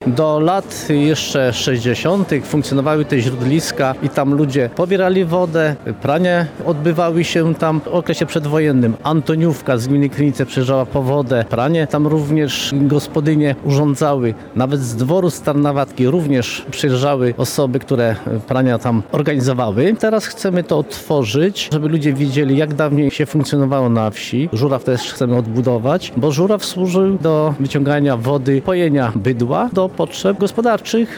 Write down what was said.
Do lat jeszcze 60. funkcjonowały te źródliska i tam ludzie pobierali wodę, prania odbywały się tam w okresie przedwojennym. Antoniówka z gminy Krynice przyjeżdżała po wodę, pranie tam również gospodynie urządzały. Nawet z dworu Starnawatki również przyjeżdżały osoby, które prania tam organizowały. Teraz chcemy to otworzyć, żeby ludzie widzieli, jak dawniej się funkcjonowało na wsi. Żuraw też chcemy odbudować, bo żuraw służył do wyciągania wody, pojenia bydła do potrzeb gospodarczych.